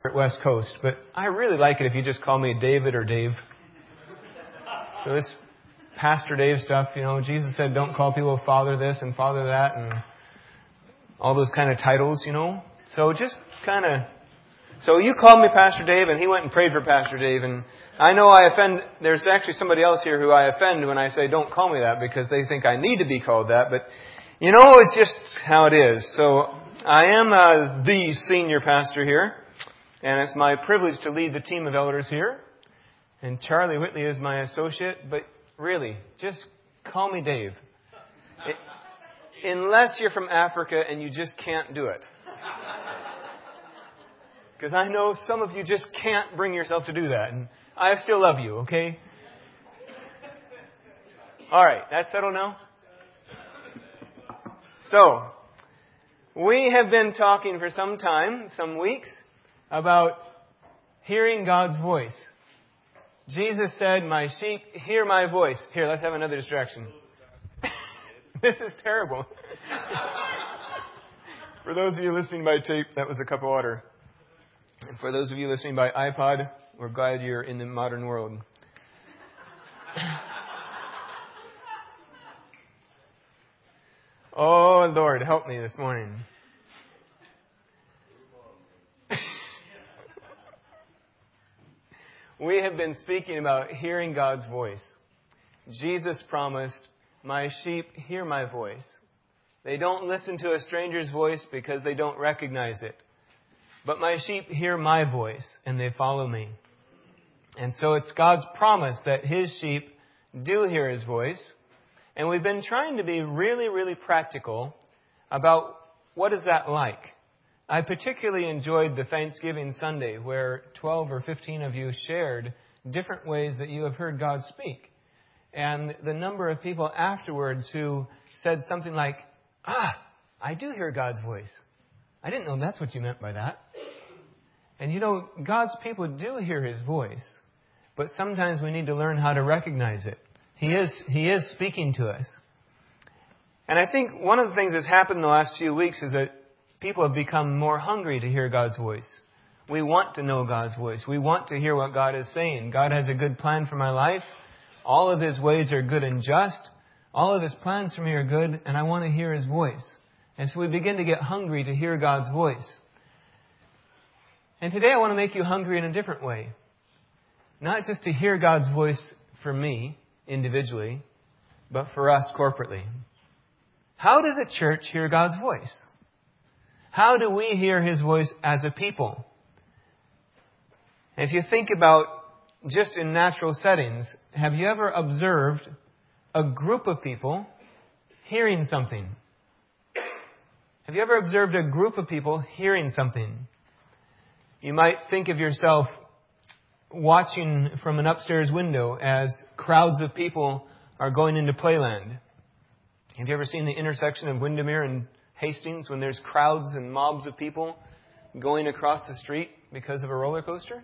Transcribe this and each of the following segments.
corporate West Coast, but I really like it if you just call me David or Dave. So this Pastor Dave stuff, Jesus said don't call people Father this and Father that and all those kind of titles, So just so you called me Pastor Dave and he went and prayed for Pastor Dave, and I know I offend, there's actually somebody else here who I offend when I say don't call me that because they think I need to be called that, but it's just how it is. So I am the senior pastor here, and it's my privilege to lead the team of elders here. And Charlie Whitley is my associate, but really, just call me Dave. Unless you're from Africa and you just can't do it. Because I know some of you just can't bring yourself to do that. And I still love you, okay? All right, that's settled now? So, we have been talking for some time, some weeks, about hearing God's voice. Jesus said, my sheep hear my voice. Here, let's have another distraction. This is terrible. For those of you listening by tape, that was a cup of water. And for those of you listening by iPod, we're glad you're in the modern world. Oh, Lord, help me this morning. We have been speaking about hearing God's voice. Jesus promised, my sheep hear my voice. They don't listen to a stranger's voice because they don't recognize it. But my sheep hear my voice and they follow me. And so it's God's promise that His sheep do hear His voice. And we've been trying to be really, really practical about what is that like. I particularly enjoyed the Thanksgiving Sunday where 12 or 15 of you shared different ways that you have heard God speak. And the number of people afterwards who said something like, I do hear God's voice. I didn't know that's what you meant by that. And God's people do hear His voice, but sometimes we need to learn how to recognize it. He is speaking to us. And I think one of the things that's happened in the last few weeks is that people have become more hungry to hear God's voice. We want to know God's voice. We want to hear what God is saying. God has a good plan for my life. All of His ways are good and just. All of His plans for me are good, and I want to hear His voice. And so we begin to get hungry to hear God's voice. And today I want to make you hungry in a different way. Not just to hear God's voice for me individually, but for us corporately. How does a church hear God's voice? How do we hear His voice as a people? If you think about just in natural settings, have you ever observed a group of people hearing something? Have you ever observed a group of people hearing something? You might think of yourself watching from an upstairs window as crowds of people are going into Playland. Have you ever seen the intersection of Windermere and Hastings when there's crowds and mobs of people going across the street because of a roller coaster?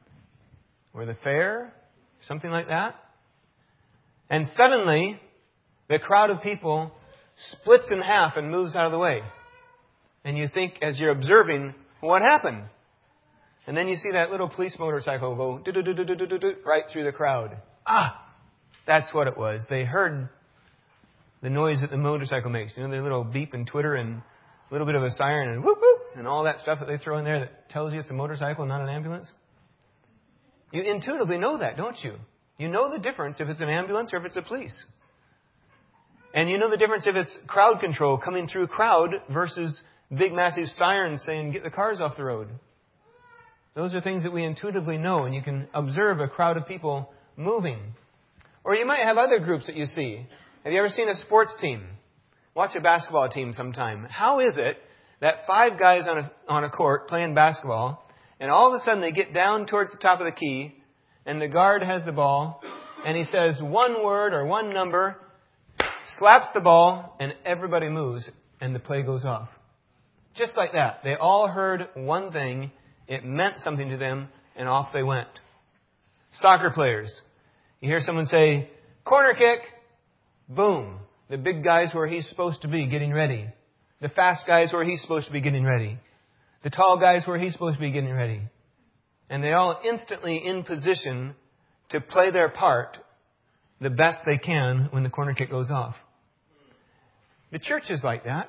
Or the fair? Something like that? And suddenly, the crowd of people splits in half and moves out of the way. And you think, as you're observing, what happened? And then you see that little police motorcycle go right through the crowd. That's what it was. They heard the noise that the motorcycle makes. The little beep and twitter and a little bit of a siren and whoop whoop and all that stuff that they throw in there that tells you it's a motorcycle, not an ambulance. You intuitively know that, don't you? You know the difference if it's an ambulance or if it's a police. And you know the difference if it's crowd control coming through a crowd versus big massive sirens saying, get the cars off the road. Those are things that we intuitively know, and you can observe a crowd of people moving. Or you might have other groups that you see. Have you ever seen a sports team? Watch a basketball team sometime. How is it that 5 guys on a court playing basketball, and all of a sudden they get down towards the top of the key, and the guard has the ball, and he says one word or one number, slaps the ball, and everybody moves, and the play goes off. Just like that. They all heard one thing. It meant something to them, and off they went. Soccer players. You hear someone say, corner kick. Boom. The big guy's where he's supposed to be getting ready. The fast guy's where he's supposed to be getting ready. The tall guy's where he's supposed to be getting ready. And they all instantly in position to play their part the best they can when the corner kick goes off. The church is like that.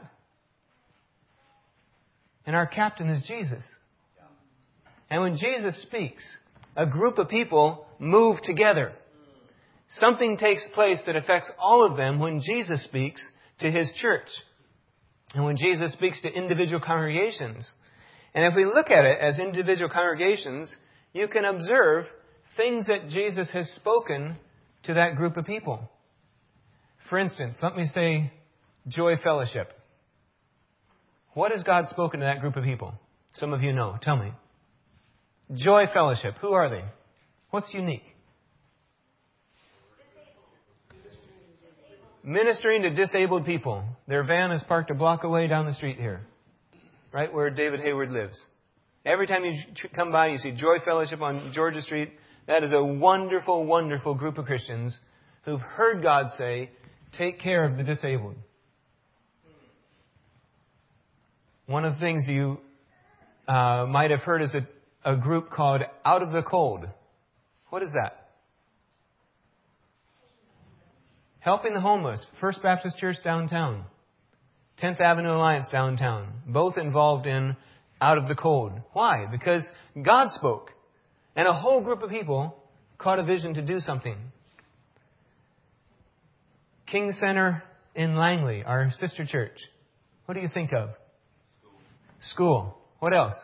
And our captain is Jesus. And when Jesus speaks, a group of people move together. Something takes place that affects all of them when Jesus speaks to His church. And when Jesus speaks to individual congregations. And if we look at it as individual congregations, you can observe things that Jesus has spoken to that group of people. For instance, let me say Joy Fellowship. What has God spoken to that group of people? Some of you know. Tell me. Joy Fellowship. Who are they? What's unique? Ministering to disabled people. Their van is parked a block away down the street here. Right where David Hayward lives. Every time you come by, you see Joy Fellowship on Georgia Street. That is a wonderful, wonderful group of Christians who've heard God say, take care of the disabled. One of the things you might have heard is a group called Out of the Cold. What is that? Helping the homeless. First Baptist Church downtown. 10th Avenue Alliance downtown. Both involved in Out of the Cold. Why? Because God spoke. And a whole group of people caught a vision to do something. King Center in Langley, our sister church. What do you think of? School. What else?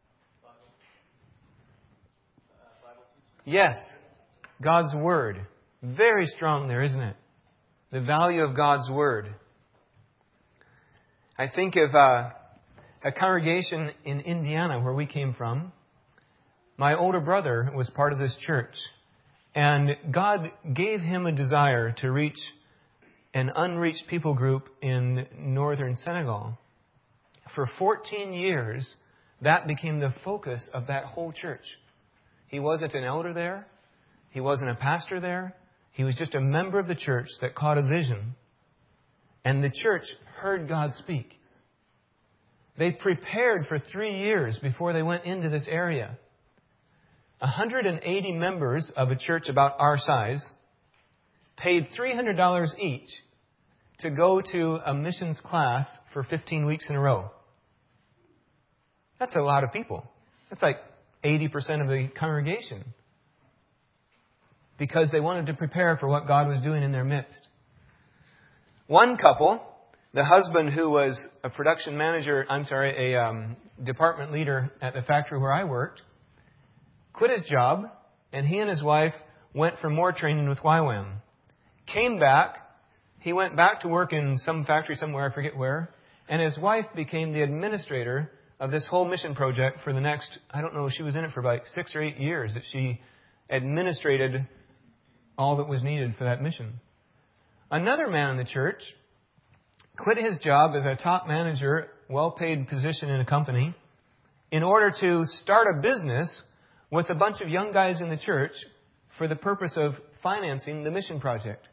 Yes. God's Word. Very strong there, isn't it? The value of God's Word. I think of a congregation in Indiana where we came from. My older brother was part of this church. And God gave him a desire to reach an unreached people group in northern Senegal. For 14 years, that became the focus of that whole church. He wasn't an elder there. He wasn't a pastor there. He was just a member of the church that caught a vision. And the church heard God speak. They prepared for 3 years before they went into this area. 180 members of a church about our size paid $300 each to go to a missions class for 15 weeks in a row. That's a lot of people. That's like 80% of the congregation. Because they wanted to prepare for what God was doing in their midst. One couple, the husband who was a department leader at the factory where I worked, quit his job, and he and his wife went for more training with YWAM. Came back, he went back to work in some factory somewhere, I forget where, and his wife became the administrator of this whole mission project for the next, I don't know, she was in it for about 6 or 8 years, that she administrated all that was needed for that mission. Another man in the church quit his job as a top manager, well-paid position in a company, in order to start a business with a bunch of young guys in the church for the purpose of financing the mission project.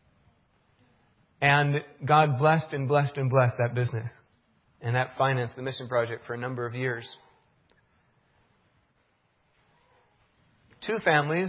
And God blessed and blessed and blessed that business. And that financed the mission project for a number of years. 3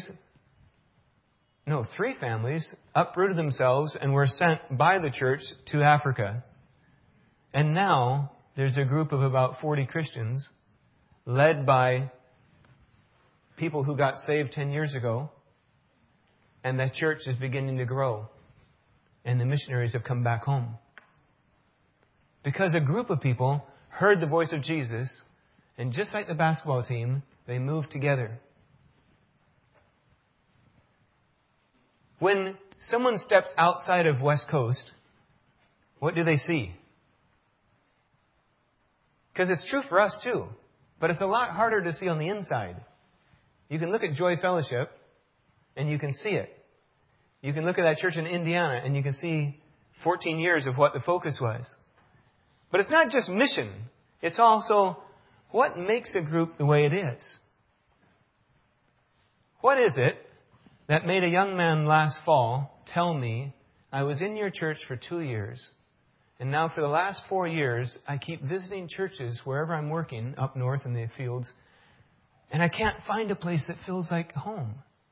families uprooted themselves and were sent by the church to Africa. And now there's a group of about 40 Christians led by people who got saved 10 years ago. And that church is beginning to grow. And the missionaries have come back home. Because a group of people heard the voice of Jesus, and just like the basketball team, they moved together. When someone steps outside of West Coast, what do they see? Because it's true for us too, but it's a lot harder to see on the inside. You can look at Joy Fellowship, and you can see it. You can look at that church in Indiana, and you can see 14 years of what the focus was. But it's not just mission. It's also what makes a group the way it is. What is it that made a young man last fall tell me, I was in your church for 2 years, and now for the last 4 years, I keep visiting churches wherever I'm working up north in the fields, And I can't find a place that feels like home.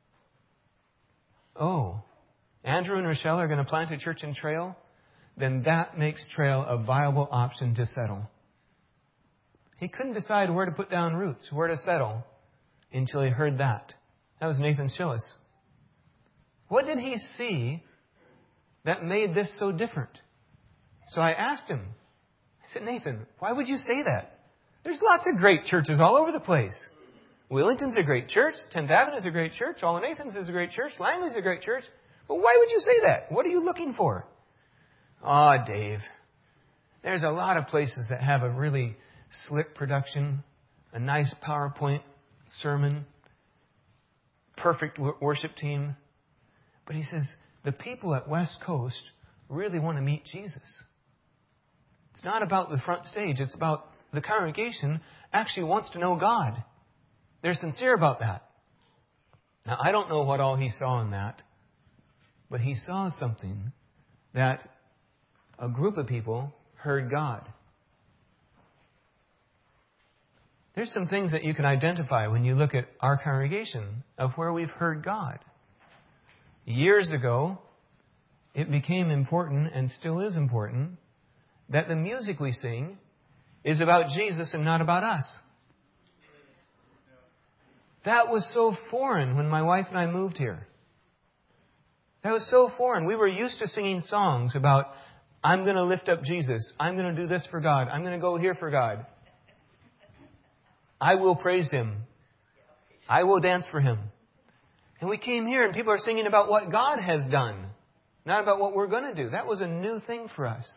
Oh, Andrew and Rochelle are going to plant a church in Trail? Then that makes Trail a viable option to settle. He couldn't decide where to put down roots, where to settle, until he heard that. That was Nathan Schillis. What did he see that made this so different? So I asked him. I said, Nathan, why would you say that? There's lots of great churches all over the place. Willington's a great church. 10th Avenue is a great church. All of Nathan's is a great church. Langley's a great church. But why would you say that? What are you looking for? Dave, there's a lot of places that have a really slick production, a nice PowerPoint sermon, perfect worship team. But he says, the people at West Coast really want to meet Jesus. It's not about the front stage. It's about the congregation actually wants to know God. They're sincere about that. Now, I don't know what all he saw in that, but he saw something that a group of people heard God. There's some things that you can identify when you look at our congregation of where we've heard God. Years ago, it became important and still is important that the music we sing is about Jesus and not about us. That was so foreign when my wife and I moved here. That was so foreign. We were used to singing songs about, I'm going to lift up Jesus. I'm going to do this for God. I'm going to go here for God. I will praise Him. I will dance for Him. And we came here and people are singing about what God has done, not about what we're going to do. That was a new thing for us.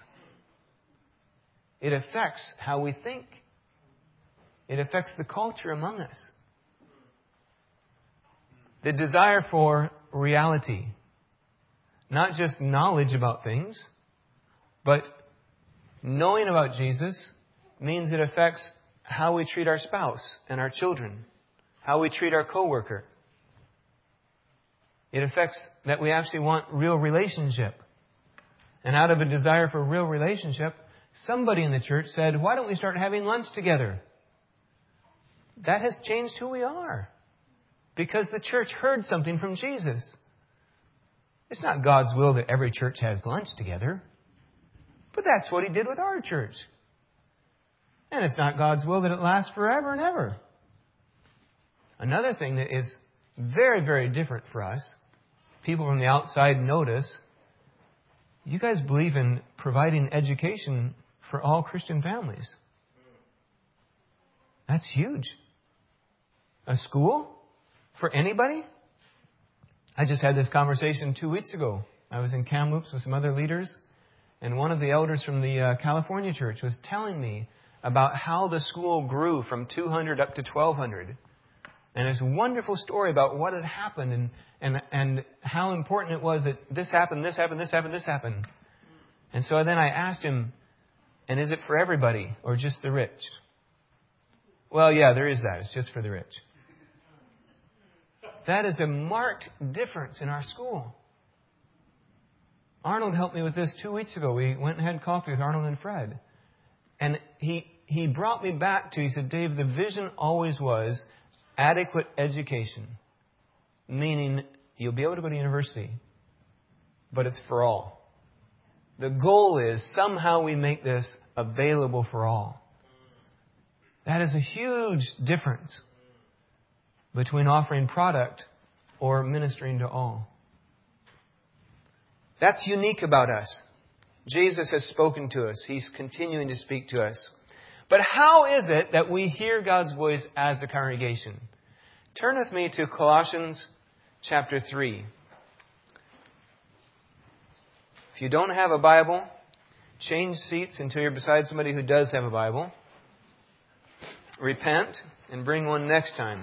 It affects how we think. It affects the culture among us. The desire for reality. Not just knowledge about things, but knowing about Jesus means it affects how we treat our spouse and our children, how we treat our coworker. It affects that we actually want real relationship. And out of a desire for real relationship, somebody in the church said, why don't we start having lunch together? That has changed who we are. Because the church heard something from Jesus. It's not God's will that every church has lunch together. But that's what He did with our church. And it's not God's will that it lasts forever and ever. Another thing that is very, very different for us, people from the outside notice, you guys believe in providing education for all Christian families. That's huge. A school for anybody? I just had this conversation 2 weeks ago. I was in Kamloops with some other leaders, and one of the elders from the California church was telling me about how the school grew from 200 up to 1,200. And it's a wonderful story about what had happened and how important it was that this happened, this happened, this happened, this happened. And so then I asked him, and is it for everybody or just the rich? Well, yeah, there is that. It's just for the rich. That is a marked difference in our school. Arnold helped me with this 2 weeks ago. We went and had coffee with Arnold and Fred. And he brought me back to, he said, Dave, the vision always was adequate education. Meaning you'll be able to go to university, but it's for all. The goal is somehow we make this available for all. That is a huge difference between offering product or ministering to all. That's unique about us. Jesus has spoken to us. He's continuing to speak to us. But how is it that we hear God's voice as a congregation? Turn with me to Colossians chapter 3. If you don't have a Bible, change seats until you're beside somebody who does have a Bible. Repent and bring one next time.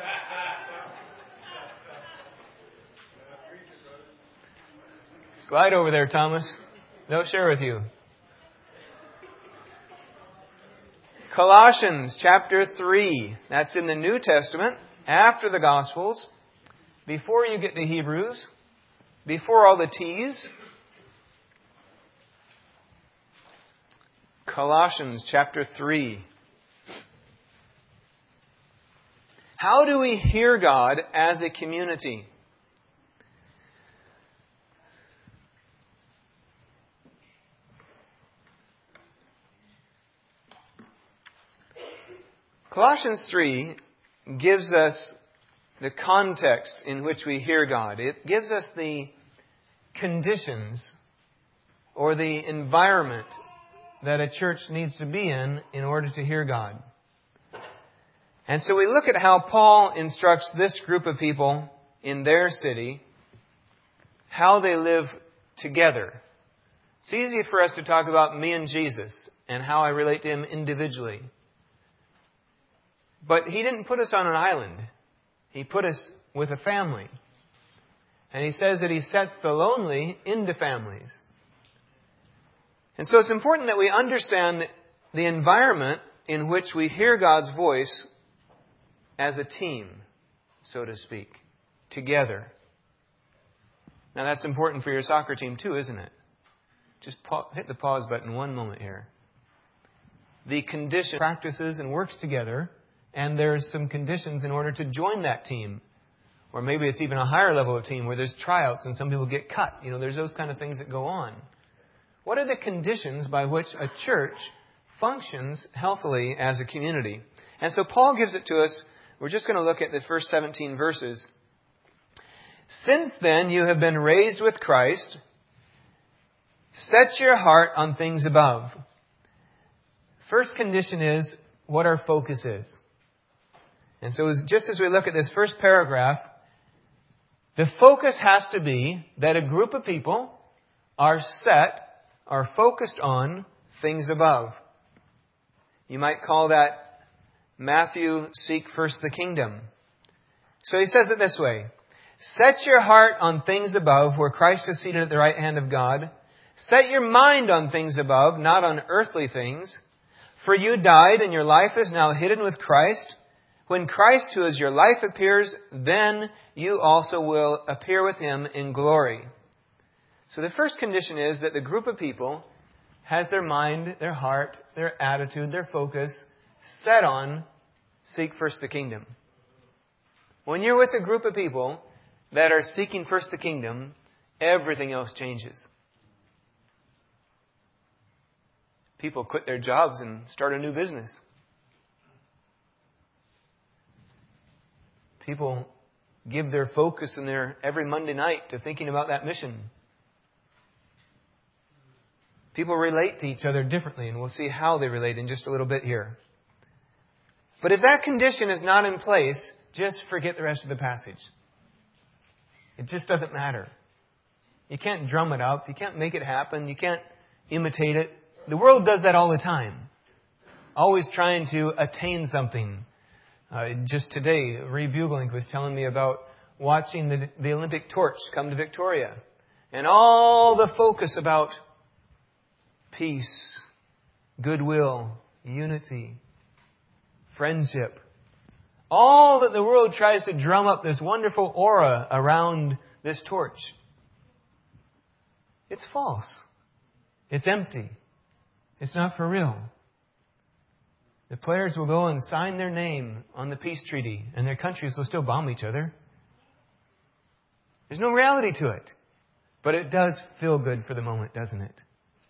Slide over there, Thomas. They'll share with you. Colossians chapter 3. That's in the New Testament, after the Gospels, before you get to Hebrews, before all the T's. Colossians chapter 3. How do we hear God as a community? Colossians 3 gives us the context in which we hear God. It gives us the conditions or the environment that a church needs to be in order to hear God. And so we look at how Paul instructs this group of people in their city, how they live together. It's easy for us to talk about me and Jesus and how I relate to Him individually. But He didn't put us on an island. He put us with a family. And He says that He sets the lonely into families. And so it's important that we understand the environment in which we hear God's voice as a team, so to speak, together. Now that's important for your soccer team too, isn't it? Just hit the pause button one moment here. The condition practices and works together, and there's some conditions in order to join that team. Or maybe it's even a higher level of team where there's tryouts and some people get cut. There's those kind of things that go on. What are the conditions by which a church functions healthily as a community? And so Paul gives it to us. We're just going to look at the first 17 verses. Since then you have been raised with Christ. Set your heart on things above. First condition is what our focus is. And so just as we look at this first paragraph, the focus has to be that a group of people are focused on things above. You might call that Matthew, seek first the kingdom. So he says it this way. Set your heart on things above, where Christ is seated at the right hand of God. Set your mind on things above, not on earthly things. For you died, and your life is now hidden with Christ. When Christ, who is your life, appears, then you also will appear with Him in glory. So the first condition is that the group of people has their mind, their heart, their attitude, their focus set on seek first the kingdom. When you're with a group of people that are seeking first the kingdom, everything else changes. People quit their jobs and start a new business. People give their focus in their every Monday night to thinking about that mission. People relate to each other differently, and we'll see how they relate in just a little bit here. But if that condition is not in place, just forget the rest of the passage. It just doesn't matter. You can't drum it up. You can't make it happen. You can't imitate it. The world does that all the time. Always trying to attain something. Just today, Ray Bugelink was telling me about watching the Olympic torch come to Victoria. And all the focus about peace, goodwill, unity, friendship. All that the world tries to drum up this wonderful aura around this torch. It's false. It's empty. It's not for real. The players will go and sign their name on the peace treaty, and their countries will still bomb each other. There's no reality to it. But it does feel good for the moment, doesn't it?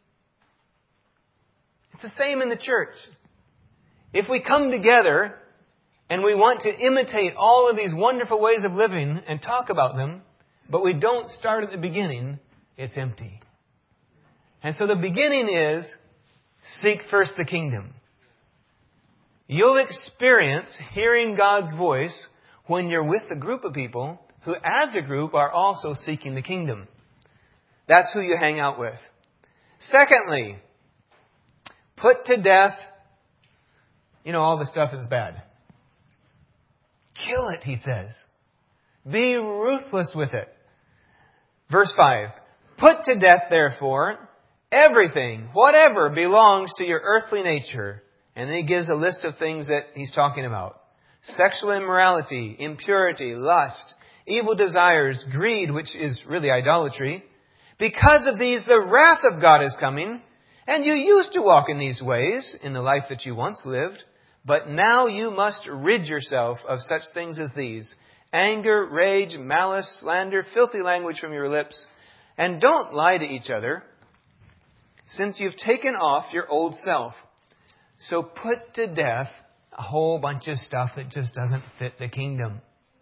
It's the same in the church. If we come together and we want to imitate all of these wonderful ways of living and talk about them, but we don't start at the beginning, it's empty. And so the beginning is seek first the kingdom. You'll experience hearing God's voice when you're with a group of people who, as a group, are also seeking the kingdom. That's who you hang out with. Secondly, put to death, all the stuff is bad. Kill it, he says. Be ruthless with it. Verse 5, put to death, therefore, everything, whatever belongs to your earthly nature. And then he gives a list of things that he's talking about. Sexual immorality, impurity, lust, evil desires, greed, which is really idolatry. Because of these, the wrath of God is coming. And you used to walk in these ways in the life that you once lived. But now you must rid yourself of such things as these: anger, rage, malice, slander, filthy language from your lips. And don't lie to each other, since you've taken off your old self. So put to death a whole bunch of stuff that just doesn't fit the kingdom.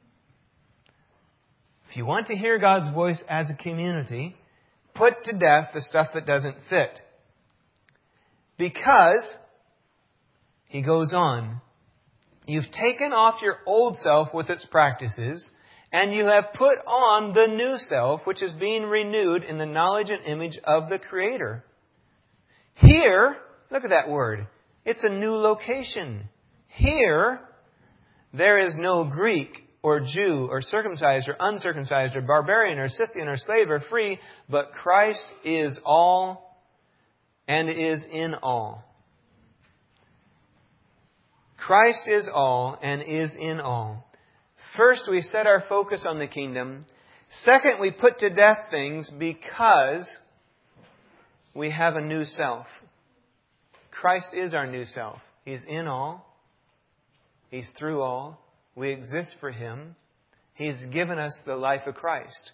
If you want to hear God's voice as a community, put to death the stuff that doesn't fit. Because, he goes on, you've taken off your old self with its practices, and you have put on the new self, which is being renewed in the knowledge and image of the Creator. Here, look at that word. It's a new location. Here, there is no Greek or Jew or circumcised or uncircumcised or barbarian or Scythian or slave or free, but Christ is all and is in all. Christ is all and is in all. First, we set our focus on the kingdom. Second, we put to death things because we have a new self. Christ is our new self. He's in all. He's through all. We exist for Him. He's given us the life of Christ.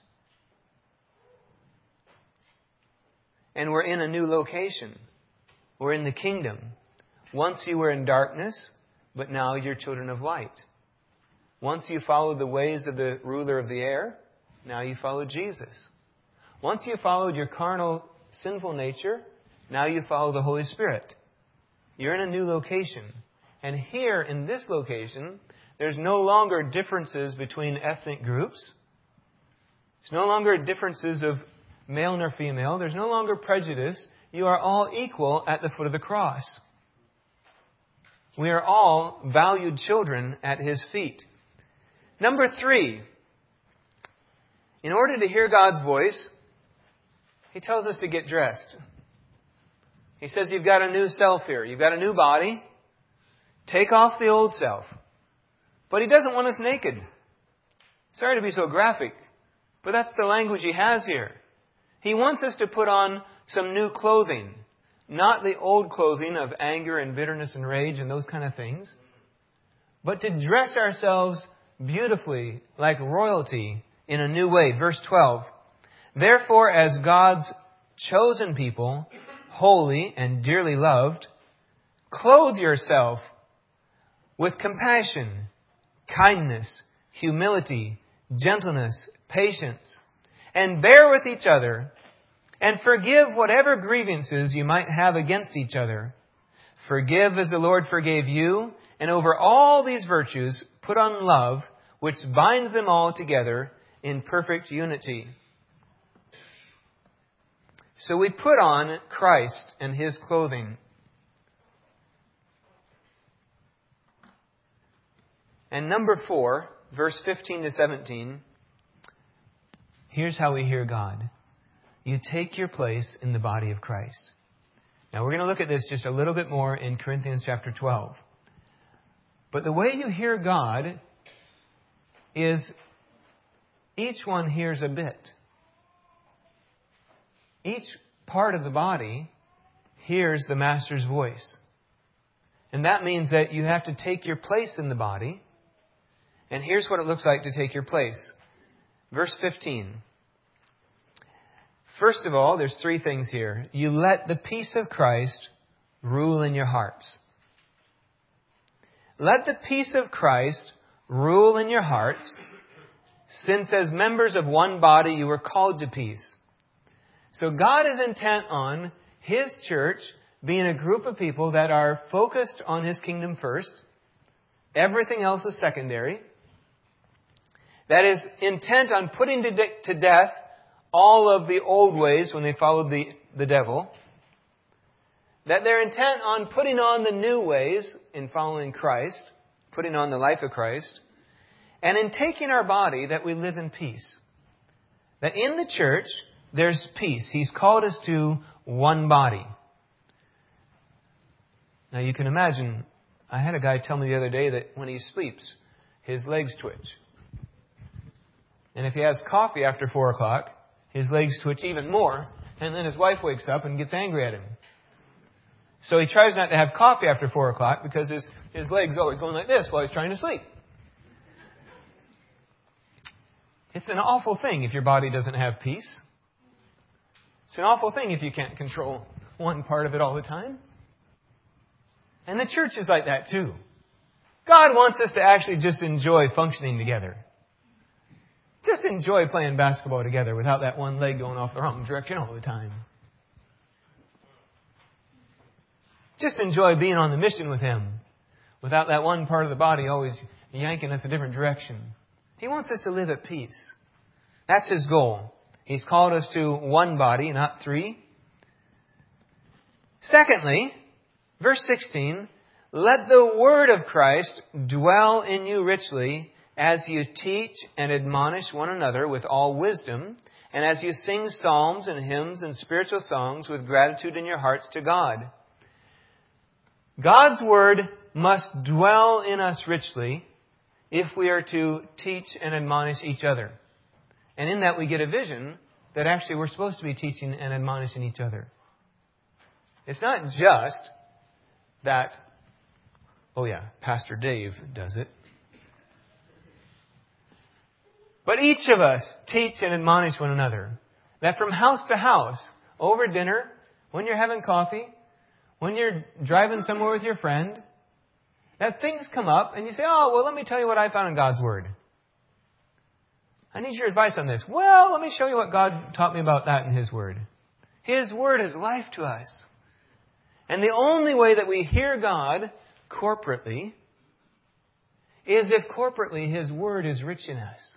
And we're in a new location. We're in the kingdom. Once you were in darkness, but now you're children of light. Once you followed the ways of the ruler of the air, now you follow Jesus. Once you followed your carnal, sinful nature, now you follow the Holy Spirit. You're in a new location. And here, in this location, there's no longer differences between ethnic groups. There's no longer differences of male nor female. There's no longer prejudice. You are all equal at the foot of the cross. We are all valued children at His feet. Number 3, in order to hear God's voice, He tells us to get dressed. He says you've got a new self here. You've got a new body. Take off the old self. But He doesn't want us naked. Sorry to be so graphic, but that's the language He has here. He wants us to put on some new clothing. Not the old clothing of anger and bitterness and rage and those kind of things. But to dress ourselves beautifully like royalty in a new way. Verse 12. Therefore, as God's chosen people, holy and dearly loved, clothe yourself with compassion, kindness, humility, gentleness, patience, and bear with each other, and forgive whatever grievances you might have against each other. Forgive as the Lord forgave you, and over all these virtues put on love, which binds them all together in perfect unity. So we put on Christ and His clothing. And number 4, verse 15 to 17, here's how we hear God. You take your place in the body of Christ. Now we're going to look at this just a little bit more in Corinthians chapter 12. But the way you hear God is each one hears a bit. Each part of the body hears the Master's voice. And that means that you have to take your place in the body. And here's what it looks like to take your place. Verse 15. First of all, there's 3 things here. You let the peace of Christ rule in your hearts. Let the peace of Christ rule in your hearts, since as members of one body you were called to peace. So God is intent on His church being a group of people that are focused on His kingdom first. Everything else is secondary. That is intent on putting to death all of the old ways when they followed the devil. That they're intent on putting on the new ways in following Christ, putting on the life of Christ, and in taking our body that we live in peace. That in the church, there's peace. He's called us to one body. Now you can imagine, I had a guy tell me the other day that when he sleeps, his legs twitch. And if he has coffee after 4 o'clock, his legs twitch even more. And then his wife wakes up and gets angry at him. So he tries not to have coffee after 4 o'clock because his leg's always going like this while he's trying to sleep. It's an awful thing if your body doesn't have peace. It's an awful thing if you can't control one part of it all the time. And the church is like that too. God wants us to actually just enjoy functioning together. Just enjoy playing basketball together without that one leg going off the wrong direction all the time. Just enjoy being on the mission with Him without that one part of the body always yanking us a different direction. He wants us to live at peace. That's His goal. He's called us to one body, not three. Secondly, verse 16, let the word of Christ dwell in you richly as you teach and admonish one another with all wisdom, and as you sing psalms and hymns and spiritual songs with gratitude in your hearts to God. God's word must dwell in us richly if we are to teach and admonish each other. And in that we get a vision that actually we're supposed to be teaching and admonishing each other. It's not just that, oh yeah, Pastor Dave does it. But each of us teach and admonish one another. That from house to house, over dinner, when you're having coffee, when you're driving somewhere with your friend, that things come up and you say, oh, well, let me tell you what I found in God's Word. I need your advice on this. Well, let me show you what God taught me about that in His Word. His Word is life to us. And the only way that we hear God corporately is if corporately His Word is rich in us.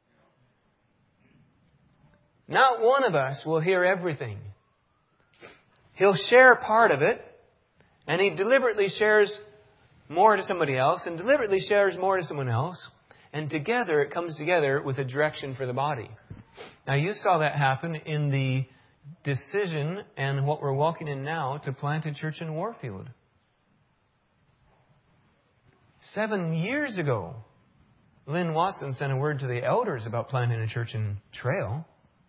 Not one of us will hear everything. He'll share a part of it, and he deliberately shares more to somebody else, and deliberately shares more to someone else, and together it comes together with a direction for the body. Now you saw that happen in the decision and what we're walking in now to plant a church in Warfield. 7 years ago, Lynn Watson sent a word to the elders about planting a church in Trail.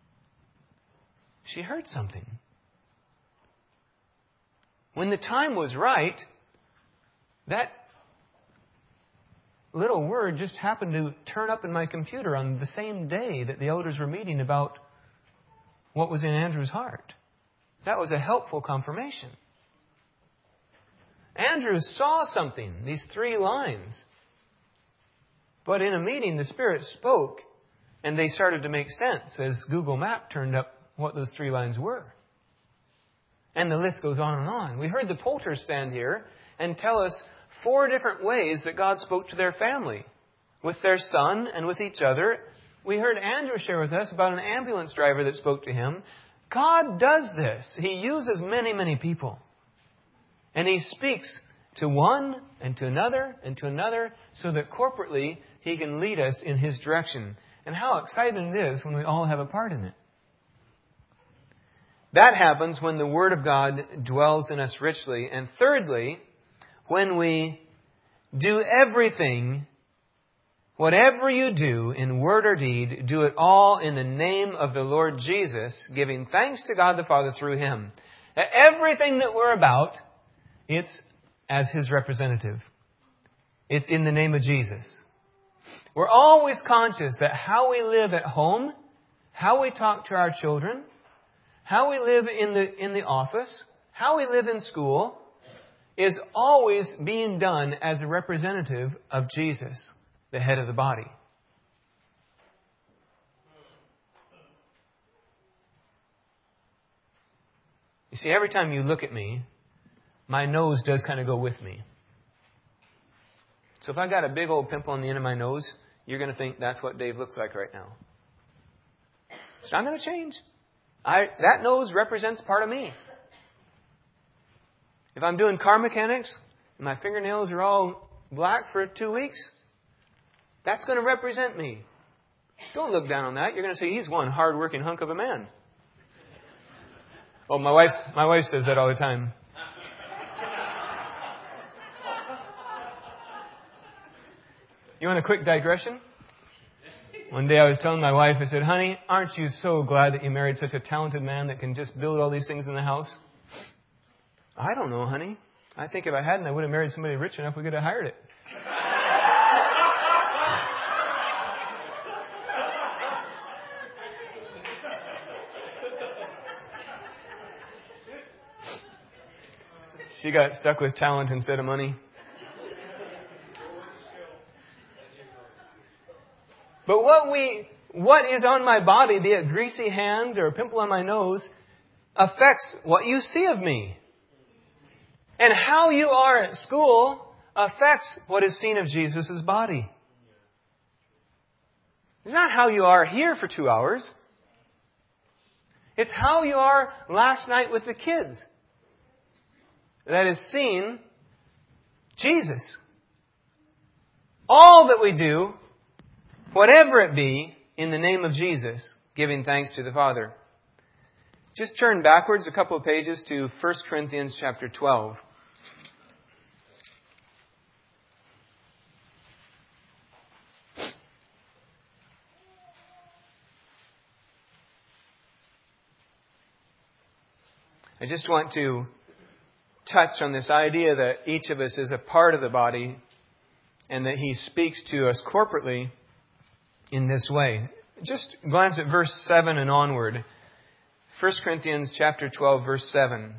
She heard something. When the time was right, that little word just happened to turn up in my computer on the same day that the elders were meeting about what was in Andrew's heart. That was a helpful confirmation. Andrew saw something, these 3 lines. But in a meeting, the Spirit spoke, and they started to make sense as Google Map turned up what those 3 lines were. And the list goes on and on. We heard the Poulters stand here and tell us 4 different ways that God spoke to their family. With their son and with each other. We heard Andrew share with us about an ambulance driver that spoke to him. God does this. He uses many, many people. And He speaks to one and to another and to another so that corporately He can lead us in His direction. And how exciting it is when we all have a part in it. That happens when the Word of God dwells in us richly. And thirdly, when we do everything, whatever you do in word or deed, do it all in the name of the Lord Jesus, giving thanks to God the Father through Him. Everything that we're about, it's as His representative. It's in the name of Jesus. We're always conscious that how we live at home, how we talk to our children, how we live in the office, how we live in school, is always being done as a representative of Jesus, the head of the body. You see, every time you look at me, my nose does kind of go with me. So if I got a big old pimple on the end of my nose, you're going to think that's what Dave looks like right now. It's not going to change. That nose represents part of me. If I'm doing car mechanics and my fingernails are all black for 2 weeks, that's going to represent me. Don't look down on that. You're going to say, he's one hard-working hunk of a man. Oh, my wife says that all the time. You want a quick digression? One day I was telling my wife, I said, honey, aren't you so glad that you married such a talented man that can just build all these things in the house? I don't know, honey. I think if I hadn't, I would have married somebody rich enough we could have hired it. She got stuck with talent instead of money. But what is on my body, be it greasy hands or a pimple on my nose, affects what you see of me. And how you are at school affects what is seen of Jesus' body. It's not how you are here for 2 hours. It's how you are last night with the kids. That is seen Jesus. All that we do, whatever it be, in the name of Jesus, giving thanks to the Father. Just turn backwards a couple of pages to 1 Corinthians chapter 12. I just want to touch on this idea that each of us is a part of the body and that He speaks to us corporately in this way. Just glance at verse 7 and onward. 1 Corinthians chapter 12, verse 7.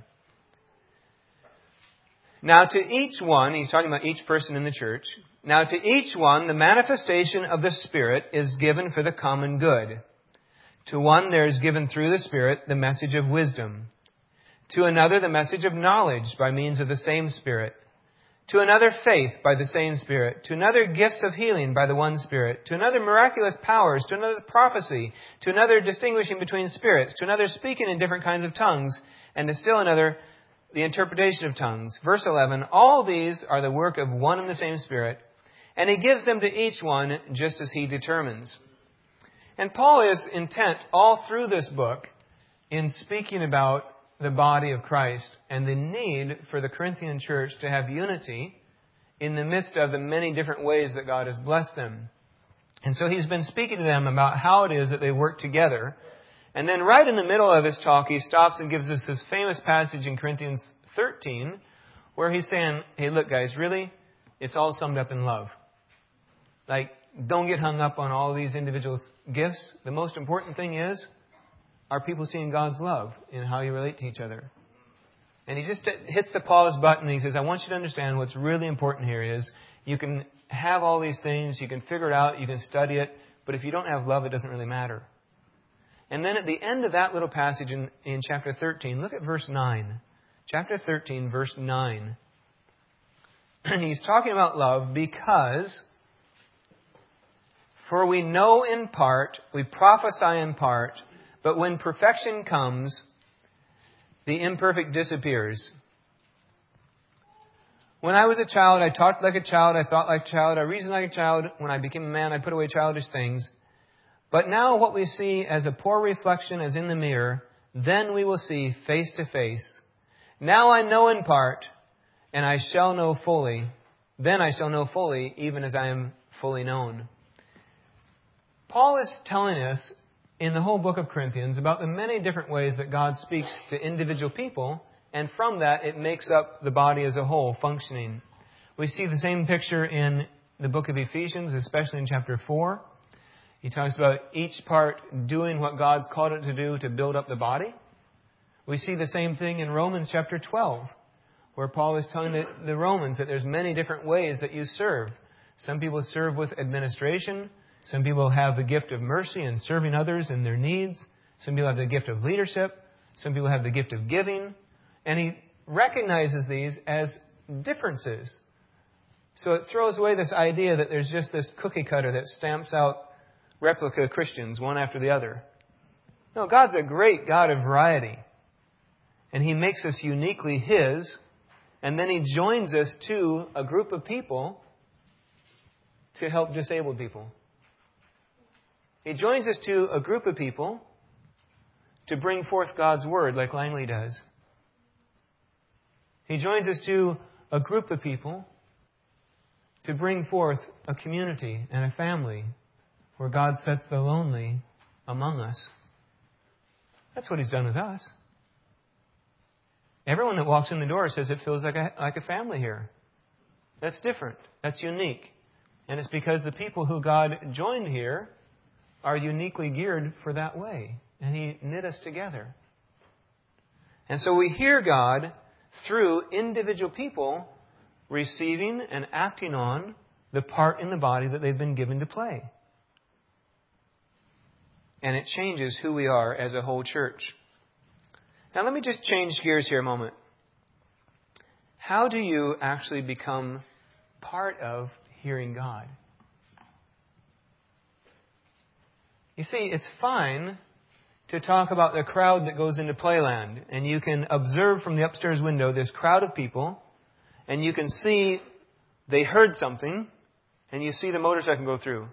Now to each one, he's talking about each person in the church, now to each one the manifestation of the Spirit is given for the common good. To one there is given through the Spirit the message of wisdom. To another the message of knowledge by means of the same Spirit. To another faith by the same Spirit. To another gifts of healing by the one Spirit. To another miraculous powers. To another prophecy. To another distinguishing between spirits. To another speaking in different kinds of tongues. And to still another the interpretation of tongues. Verse 11, all these are the work of one and the same Spirit. And He gives them to each one just as He determines. And Paul is intent all through this book in speaking about the body of Christ and the need for the Corinthian church to have unity in the midst of the many different ways that God has blessed them. And so he's been speaking to them about how it is that they work together. And then right in the middle of his talk, he stops and gives us this famous passage in Corinthians 13 where he's saying, hey, look guys, really, it's all summed up in love. Like, don't get hung up on all these individual gifts. The most important thing is, are people seeing God's love in how you relate to each other? And he just hits the pause button and he says, I want you to understand what's really important here is you can have all these things, you can figure it out, you can study it, but if you don't have love, it doesn't really matter. And then at the end of that little passage in chapter 13, look at verse 9. Chapter 13, verse 9. He's talking about love because, for we know in part, we prophesy in part, but when perfection comes, the imperfect disappears. When I was a child, I talked like a child, I thought like a child, I reasoned like a child. When I became a man, I put away childish things. But now what we see as a poor reflection as in the mirror, then we will see face to face. Now I know in part, and I shall know fully. Then I shall know fully, even as I am fully known. Paul is telling us in the whole book of Corinthians about the many different ways that God speaks to individual people, and from that it makes up the body as a whole functioning. We see the same picture in the book of Ephesians, especially in chapter 4. He talks about each part doing what God's called it to do to build up the body. We see the same thing in Romans chapter 12, where Paul is telling the Romans that there's many different ways that you serve. Some people serve with administration. Some people have the gift of mercy and serving others in their needs. Some people have the gift of leadership. Some people have the gift of giving. And he recognizes these as differences. So it throws away this idea that there's just this cookie cutter that stamps out replica Christians one after the other. No, God's a great God of variety. And He makes us uniquely His. And then He joins us to a group of people to help disabled people. He joins us to a group of people to bring forth God's Word like Langley does. He joins us to a group of people to bring forth a community and a family where God sets the lonely among us. That's what He's done with us. Everyone that walks in the door says it feels like a family here. That's different. That's unique. And it's because the people who God joined here are uniquely geared for that way. And He knit us together. And so we hear God through individual people receiving and acting on the part in the body that they've been given to play. And it changes who we are as a whole church. Now let me just change gears here a moment. How do you actually become part of hearing God? You see, it's fine to talk about the crowd that goes into Playland. And you can observe from the upstairs window this crowd of people. And you can see they heard something. And you see the motorcycle go through.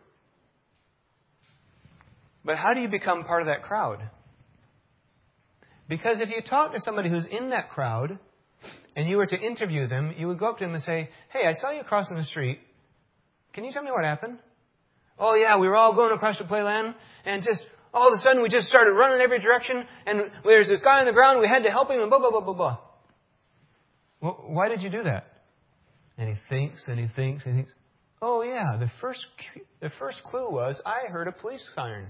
But how do you become part of that crowd? Because if you talk to somebody who's in that crowd, and you were to interview them, you would go up to them and say, "Hey, I saw you crossing the street. Can you tell me what happened?" "Oh yeah, we were all going across the Playland, and just all of a sudden we just started running in every direction, and there's this guy on the ground, we had to help him, and blah, blah, blah, blah, blah." "Well, why did you do that?" And he thinks, and he thinks, and he thinks, "Oh yeah, the first clue was I heard a police siren."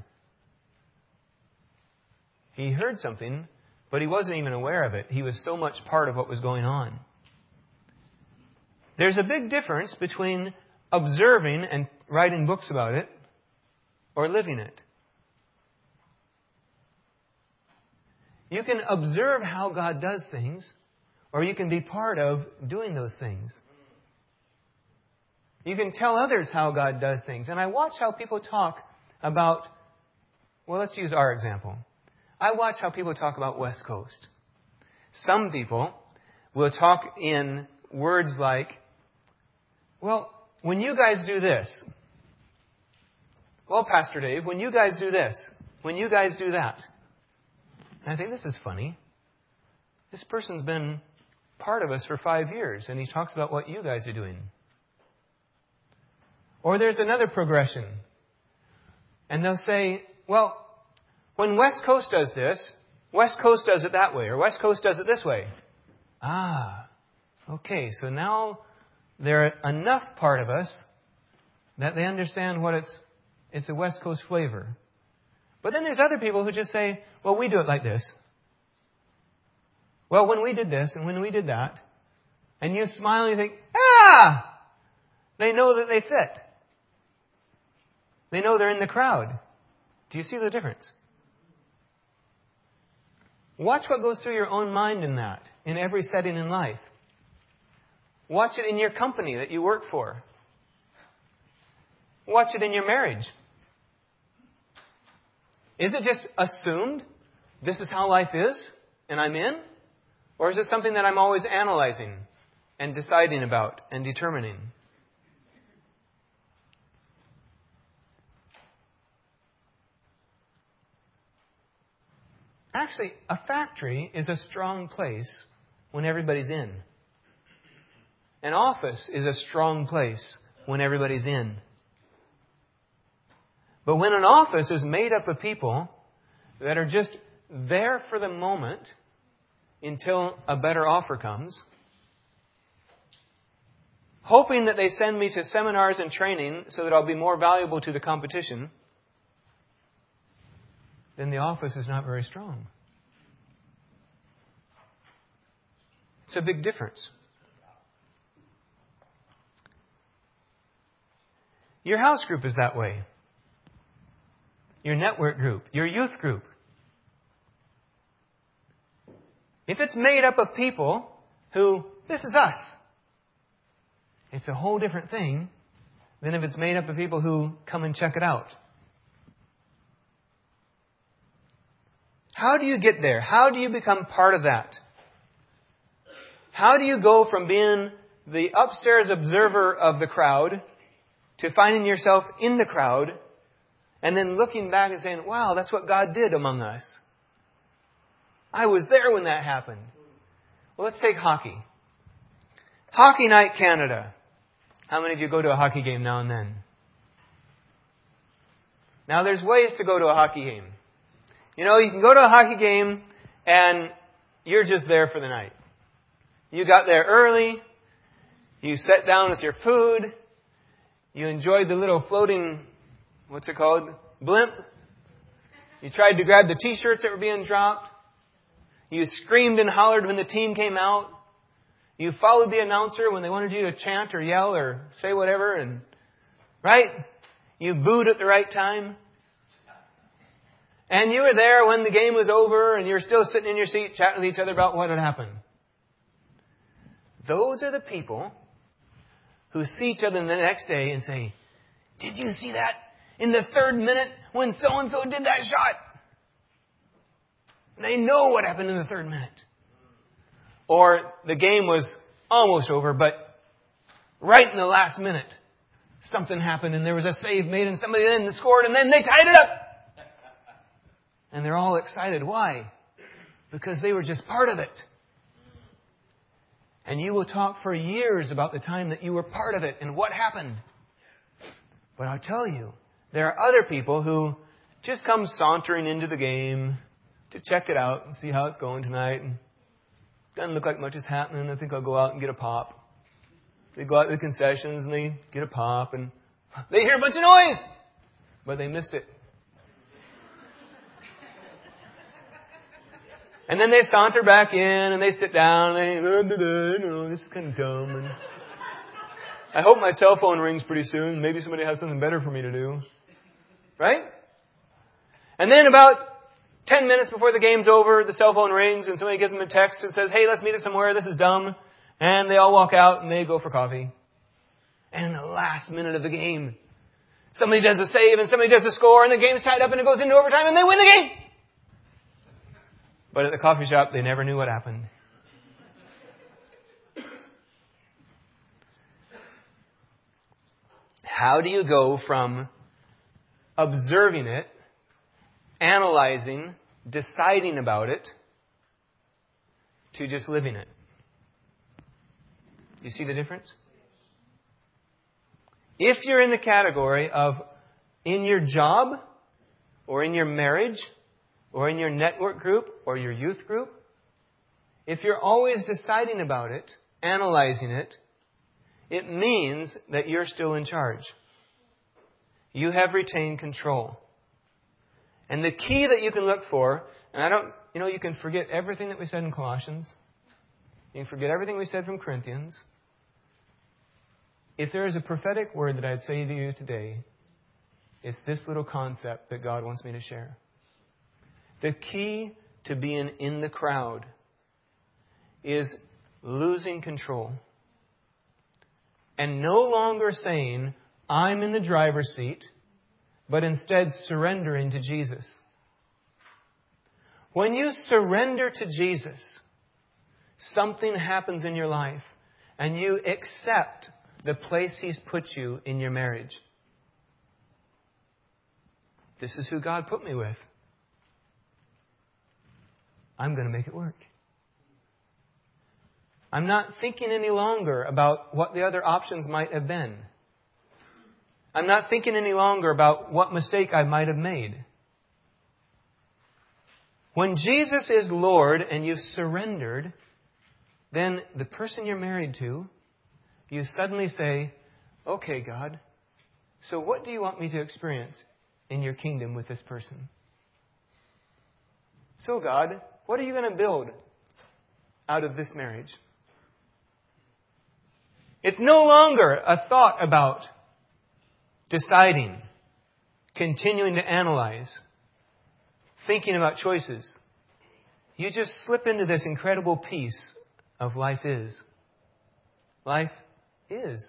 He heard something, but he wasn't even aware of it. He was so much part of what was going on. There's a big difference between observing and writing books about it or living it. You can observe how God does things, or you can be part of doing those things. You can tell others how God does things. And I watch how people talk about, well, let's use our example. I watch how people talk about West Coast. Some people will talk in words like, "Well, when you guys do this. Well, Pastor Dave, when you guys do this. When you guys do that." And I think this is funny. This person's been part of us for 5 years, and he talks about what you guys are doing. Or there's another progression. And they'll say, "Well, when West Coast does this, West Coast does it that way, or West Coast does it this way." Ah, okay, so now they're enough part of us that they understand what it's a West Coast flavor. But then there's other people who just say, "Well, we do it like this. Well, when we did this and when we did that." And you smile and you think, they know that they fit. They know they're in the crowd. Do you see the difference? Watch what goes through your own mind in that, in every setting in life. Watch it in your company that you work for. Watch it in your marriage. Is it just assumed this is how life is and I'm in? Or is it something that I'm always analyzing and deciding about and determining? Actually, a factory is a strong place when everybody's in. An office is a strong place when everybody's in. But when an office is made up of people that are just there for the moment until a better offer comes, hoping that they send me to seminars and training so that I'll be more valuable to the competition, then the office is not very strong. It's a big difference. Your house group is that way. Your network group, your youth group. If it's made up of people who, this is us, it's a whole different thing than if it's made up of people who come and check it out. How do you get there? How do you become part of that? How do you go from being the upstairs observer of the crowd to finding yourself in the crowd and then looking back and saying, wow, that's what God did among us. I was there when that happened. Well, let's take hockey. Hockey Night Canada. How many of you go to a hockey game now and then? Now, there's ways to go to a hockey game. You know, you can go to a hockey game and you're just there for the night. You got there early. You sat down with your food. You enjoyed the little floating, what's it called? Blimp. You tried to grab the t-shirts that were being dropped. You screamed and hollered when the team came out. You followed the announcer when they wanted you to chant or yell or say whatever. And right? You booed at the right time. And you were there when the game was over and you were still sitting in your seat chatting with each other about what had happened. Those are the people who see each other the next day and say, "Did you see that in the 3rd minute when so-and-so did that shot?" They know what happened in the 3rd minute. Or the game was almost over, but right in the last minute, something happened and there was a save made and somebody then scored and then they tied it up. And they're all excited. Why? Because they were just part of it. And you will talk for years about the time that you were part of it and what happened. But I'll tell you, there are other people who just come sauntering into the game to check it out and see how it's going tonight. And doesn't look like much is happening. I think I'll go out and get a pop. They go out to the concessions and they get a pop and they hear a bunch of noise. But they missed it. And then they saunter back in and they sit down and they, this is kind of dumb. And I hope my cell phone rings pretty soon. Maybe somebody has something better for me to do. Right? And then about 10 minutes before the game's over, the cell phone rings and somebody gives them a text that says, "Hey, let's meet at somewhere. This is dumb." And they all walk out and they go for coffee. And in the last minute of the game, somebody does a save and somebody does a score and the game's tied up and it goes into overtime and they win the game. But at the coffee shop, they never knew what happened. How do you go from observing it, analyzing, deciding about it, to just living it? You see the difference? If you're in the category of in your job, or in your marriage, or in your network group, or your youth group, if you're always deciding about it, analyzing it, it means that you're still in charge. You have retained control. And the key that you can look for, and you can forget everything that we said in Colossians. You can forget everything we said from Corinthians. If there is a prophetic word that I'd say to you today, it's this little concept that God wants me to share. The key to being in the crowd is losing control. And no longer saying, "I'm in the driver's seat," but instead surrendering to Jesus. When you surrender to Jesus, something happens in your life and you accept the place He's put you in your marriage. This is who God put me with. I'm going to make it work. I'm not thinking any longer about what the other options might have been. I'm not thinking any longer about what mistake I might have made. When Jesus is Lord and you've surrendered, then the person you're married to, you suddenly say, "Okay, God, so what do you want me to experience in your kingdom with this person? So God, what are you going to build out of this marriage?" It's no longer a thought about deciding, continuing to analyze, thinking about choices. You just slip into this incredible peace of life is. Life is.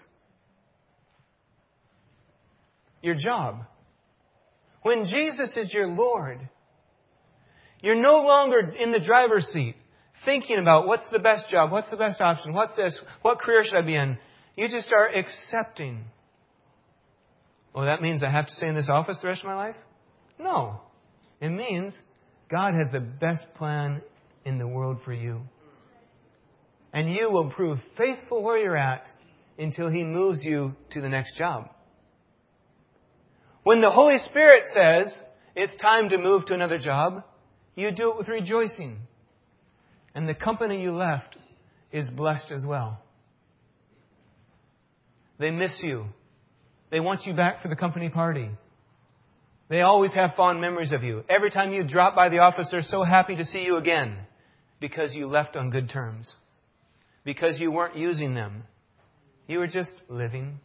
Your job. When Jesus is your Lord, you're no longer in the driver's seat thinking about what's the best job, what's the best option, what's this, what career should I be in. You just start accepting. Well, that means I have to stay in this office the rest of my life? No. It means God has the best plan in the world for you. And you will prove faithful where you're at until He moves you to the next job. When the Holy Spirit says it's time to move to another job, you do it with rejoicing. And the company you left is blessed as well. They miss you. They want you back for the company party. They always have fond memories of you. Every time you drop by the office, they're so happy to see you again because you left on good terms. Because you weren't using them. You were just living.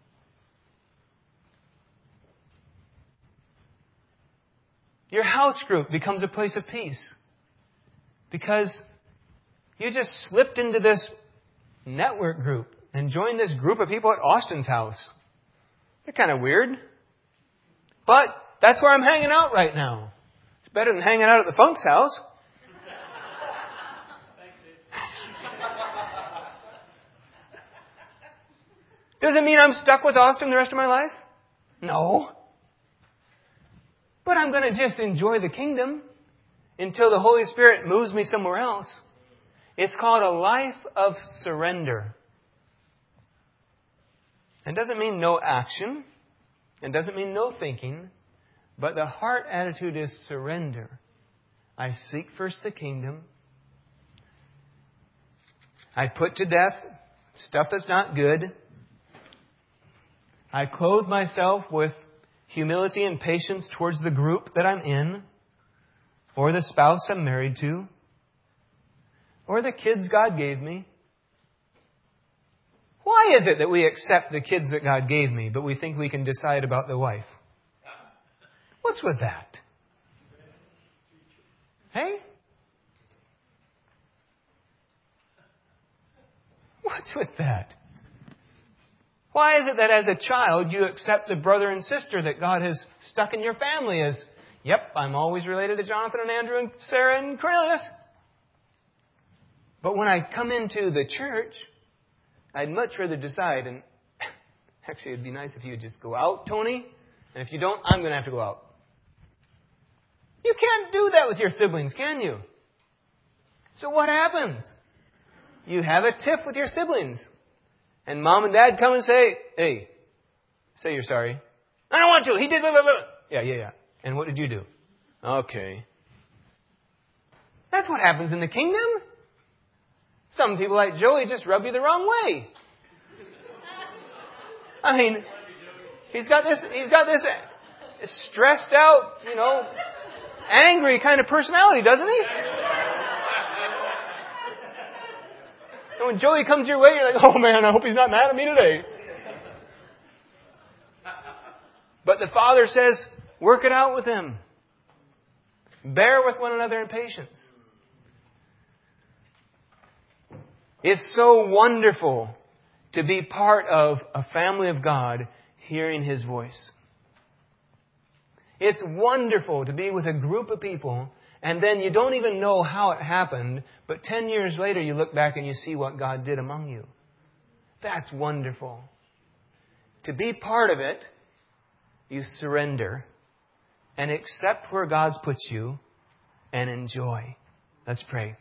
Your house group becomes a place of peace. Because you just slipped into this network group and joined this group of people at Austin's house. They're kind of weird. But that's where I'm hanging out right now. It's better than hanging out at the Funk's house. Does it mean I'm stuck with Austin the rest of my life? No. But I'm going to just enjoy the kingdom until the Holy Spirit moves me somewhere else. It's called a life of surrender. It doesn't mean no action. It doesn't mean no thinking. But the heart attitude is surrender. I seek first the kingdom. I put to death stuff that's not good. I clothe myself with humility and patience towards the group that I'm in, or the spouse I'm married to, or the kids God gave me. Why is it that we accept the kids that God gave me, but we think we can decide about the wife? What's with that? Hey? What's with that? Why is it that as a child you accept the brother and sister that God has stuck in your family as, yep, I'm always related to Jonathan and Andrew and Sarah and Cornelius. But when I come into the church, I'd much rather decide, and actually it'd be nice if you would just go out, Tony, and if you don't, I'm going to have to go out. You can't do that with your siblings, can you? So what happens? You have a tiff with your siblings. And mom and dad come and say, hey, say you're sorry. I don't want to. He did blah, blah, blah. Yeah. And what did you do? Okay. That's what happens in the kingdom. Some people like Joey just rub you the wrong way. I mean, he's got this stressed out, angry kind of personality, doesn't he? And when Joey comes your way, you're like, oh man, I hope he's not mad at me today. But the Father says, work it out with him. Bear with one another in patience. It's so wonderful to be part of a family of God hearing His voice. It's wonderful to be with a group of people and then you don't even know how it happened, but 10 years later you look back and you see what God did among you. That's wonderful. To be part of it, you surrender and accept where God's put you and enjoy. Let's pray.